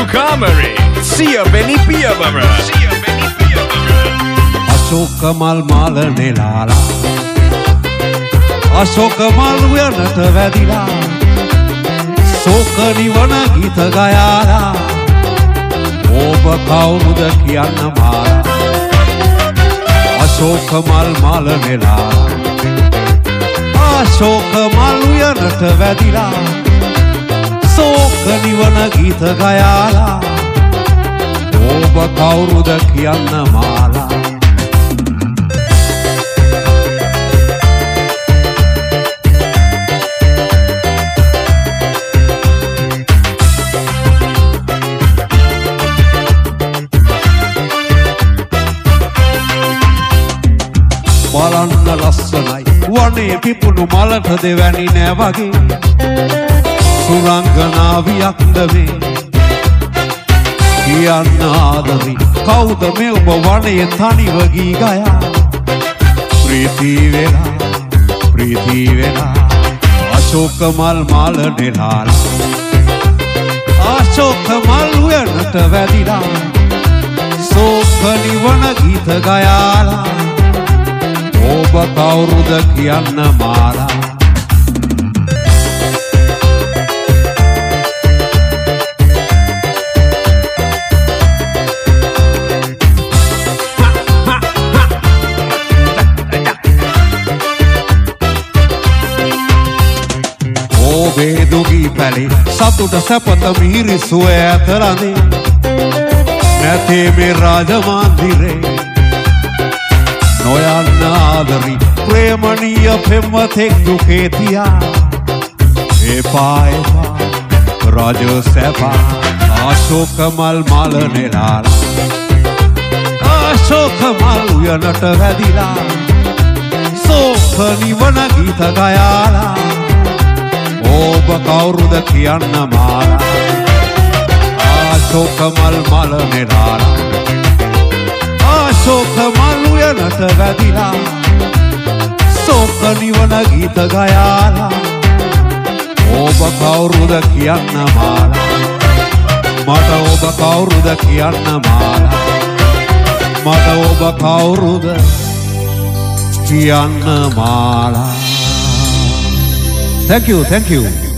කාමරේ සියවෙනි පියවර අශෝක මල් මාල නෙලාලා අශෝක මල් උයනට වැදිලා ශෝක නිවන ගීත ගයාලා ඔබ කවුරුද කියන්න මාලා අශෝක මල් මාල නෙලාලා අශෝක මල් උයනට වැදිලා ශෝක නිවන ගීත ගයාලා ඔබ කවුරුද කියන්න මාලා බලන්න ලස්සනයි වනේ පිපුණු මලට දෙවැනි නෑ වගේ සුරංගනාවියක්ද මේ කියන්න ආදරේ කවුද මේ ඔබ වනේ තනිව ගී ගයා ප්‍රීති වෙලා අශෝක මල් මාල නෙලාලා අශෝක මල් උයනට වැදිලා ශෝක නිවන ගීත ගයාලා ඔබ කවුරුද කියන්න මාලා ඔබේ දුගී පැලේ සතුට සැපත මිහිරිසුව ඇතරනේ නැතේ මේ රාජමාන්දිරේ නොයන්න ආදරි ප්‍රේමණීය පෙම්වතෙක් දුකේ තියා එපා රාජ සැපා අශෝක මල් මාල නෙලාලා අශෝක මල් උයනට වැදිලා ශෝක නිවන ගීත ගයාලා ඔබ කවුරුද කියන්න මාලා අශෝක මල් මාල නෙලාලා අශෝක මල් උයනට වැදිලා ශෝක නිවන ගීත ගයාලා ඔබ කවුරුද කියන්න මාලා මට ඔබ කවුරුද කියන්න මාලා මට ඔබ කවුරුද කියන්න මාලා Thank you